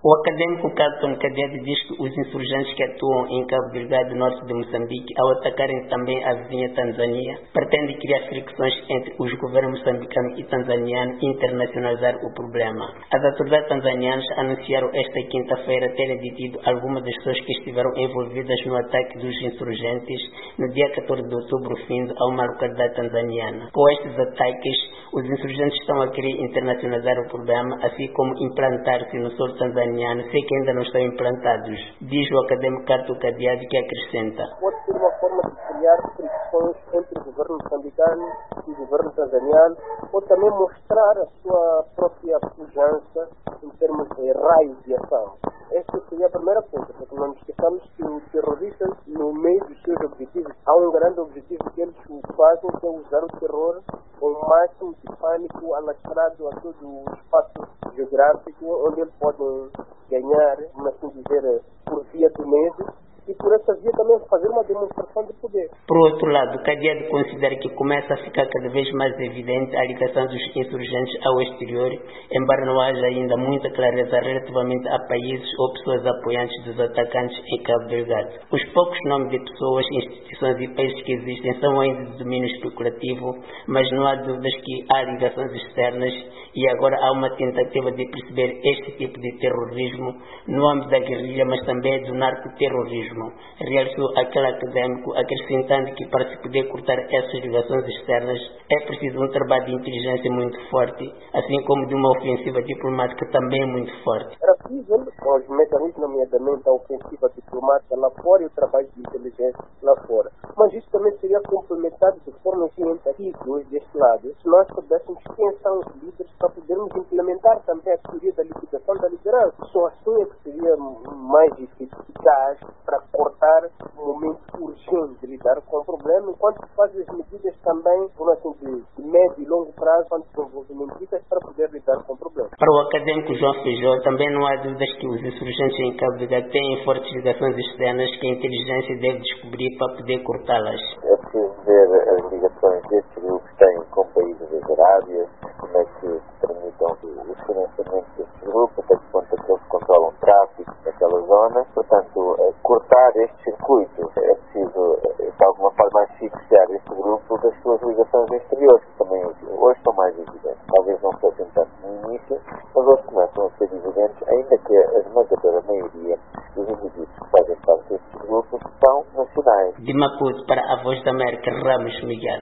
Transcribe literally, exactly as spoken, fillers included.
O académico Carlton Cadeado diz que os insurgentes que atuam em Cabo Delgado, norte de Moçambique, ao atacarem também a vizinha Tanzânia, pretendem criar fricções entre os governos moçambicano e tanzaniano e internacionalizar o problema. As autoridades tanzanianas anunciaram esta quinta-feira terem detido algumas das pessoas que estiveram envolvidas no ataque dos insurgentes no dia catorze de outubro findo a uma localidade tanzaniana. Com estes ataques, os insurgentes estão a querer internacionalizar o problema, assim como implantar-se no solo tanzaniano, sei que ainda não estão implantados, diz o académico Carlton Cadeado, que acrescenta. Pode ser uma forma de criar fricções entre o governo moçambicano e o governo tanzaniano, ou também mostrar a sua própria pujança em termos de raio de ação. Esta seria a primeira coisa, porque não nos esqueçamos que os terroristas, no meio dos seus objetivos, há um grande objetivo que eles fazem, que é usar o terror com o máximo de pânico alastrado a todo o espaço geográfico, onde eles podem ganhar, vamos assim dizer, por via do medo, e por essa via também fazer uma demonstração de poder. Por outro lado, Cadeado considera que começa a ficar cada vez mais evidente a ligação dos insurgentes ao exterior, embora não haja ainda muita clareza relativamente a países ou pessoas apoiantes dos atacantes em Cabo Delgado. Os poucos nomes de pessoas, instituições e países que existem são ainda de domínio especulativo, mas não há dúvidas que há ligações externas e agora há uma tentativa de perceber este tipo de terrorismo no âmbito da guerrilha, mas também do narcoterrorismo. Realçou aquele académico, acrescentando que para se poder cortar essas ligações externas é preciso um trabalho de inteligência muito forte, assim como de uma ofensiva diplomática também muito forte. Era preciso, com os mecanismos, nomeadamente a ofensiva diplomática lá fora e o trabalho de inteligência lá fora. Mas isso também seria complementado de forma científica deste lado, se nós pudéssemos pensar os líderes para podermos implementar também a teoria da liquidação da liderança. Só assim é que seria mais eficaz para cortar o momento urgente de lidar com o problema, enquanto se faz as medidas também, por assim, de, de médio e longo prazo, quando desenvolvimentistas, para poder lidar com o problema. Para o académico João Feijó, também não há dúvidas que os insurgentes em Cabo Delgado têm fortes ligações externas que a inteligência deve descobrir para poder cortá-las. É preciso ver as ligações destes grupos que têm com países das Arábias, como é que tramitam os financiamentos destes grupos, até que ponto é que eles controlam o tráfico naquela zona. Portanto, cortar este circuito é preciso, de alguma forma, asfixiar este grupo das suas ligações exteriores, que também hoje são mais evidentes. Talvez não fossem tanto no início, mas hoje começam a ser evidentes, ainda que a esmagadora maioria dos indivíduos que fazem parte destes grupos são nacionais. De Maputo para a Voz da América, Ramos Miguel.